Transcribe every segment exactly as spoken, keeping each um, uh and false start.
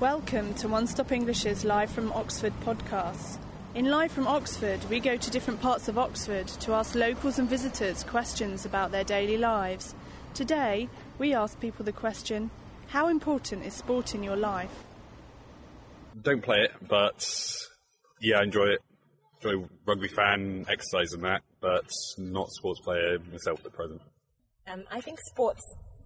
Welcome to One Stop English's Live from Oxford podcast. In Live from Oxford, we go to different parts of Oxford to ask locals and visitors questions about their daily lives. Today, we ask people the question, how important is sport in your life? Don't play it, but yeah, I enjoy it. Enjoy rugby fan, exercise and that, but not a sports player myself at present. Um, I think sports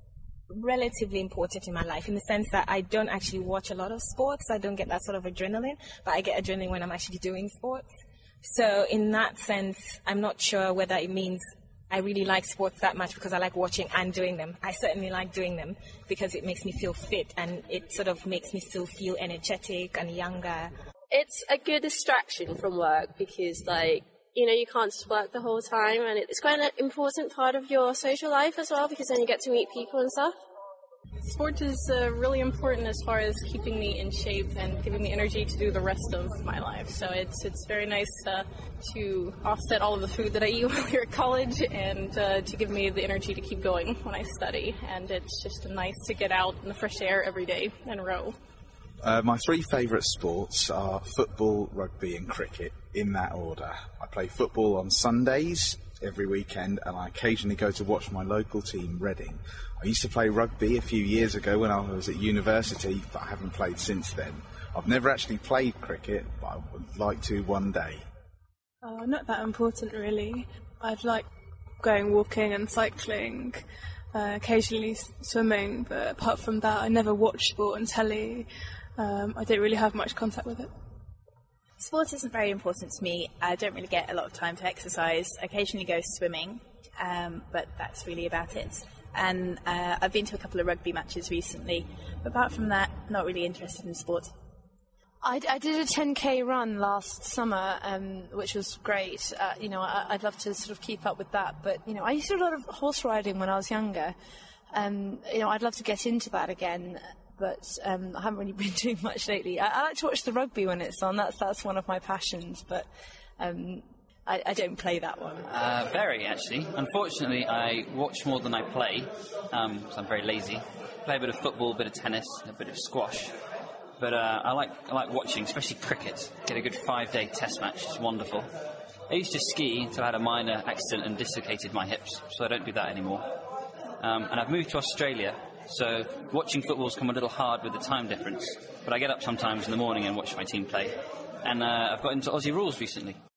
relatively important in my life in the sense that I don't actually watch a lot of sports. I don't get that sort of adrenaline, but I get adrenaline when I'm actually doing sports. So in that sense, I'm not sure whether it means I really like sports that much because I like watching and doing them. I certainly like doing them because it makes me feel fit and it sort of makes me still feel energetic and younger. It's a good distraction from work because, like, you know, you can't just work the whole time, and it's quite an important part of your social life as well because then you get to meet people and stuff. Sport is uh, really important as far as keeping me in shape and giving me energy to do the rest of my life. So it's it's very nice uh, to offset all of the food that I eat while here at college and uh, to give me the energy to keep going when I study. And it's just nice to get out in the fresh air every day and row. Uh, my three favourite sports are football, rugby and cricket, in that order. I play football on Sundays every weekend and I occasionally go to watch my local team, Reading. I used to play rugby a few years ago when I was at university, but I haven't played since then. I've never actually played cricket, but I would like to one day. Oh, not that important really. I'd like going walking and cycling, uh, occasionally swimming, but apart from that I never watch sport on telly. Um, I don't really have much contact with it. Sport isn't very important to me. I don't really get a lot of time to exercise. I occasionally go swimming, um, but that's really about it. And uh, I've been to a couple of rugby matches recently, but apart from that, not really interested in sport. I, I did a ten K run last summer, um, which was great. Uh, you know, I, I'd love to sort of keep up with that, but you know, I used to do a lot of horse riding when I was younger. Um, you know, I'd love to get into that again. But um, I haven't really been doing much lately. I, I like to watch the rugby when it's on. That's that's one of my passions, but um, I, I don't play that one. Uh, very, actually. Unfortunately, I watch more than I play, um, so I'm very lazy. Play a bit of football, a bit of tennis, a bit of squash. But uh, I like I like watching, especially cricket. Get a good five-day test match. It's wonderful. I used to ski until I had a minor accident and dislocated my hips, so I don't do that anymore. Um, and I've moved to Australia. So watching football's come a little hard with the time difference, but I get up sometimes in the morning and watch my team play. And uh, I've got into Aussie rules recently.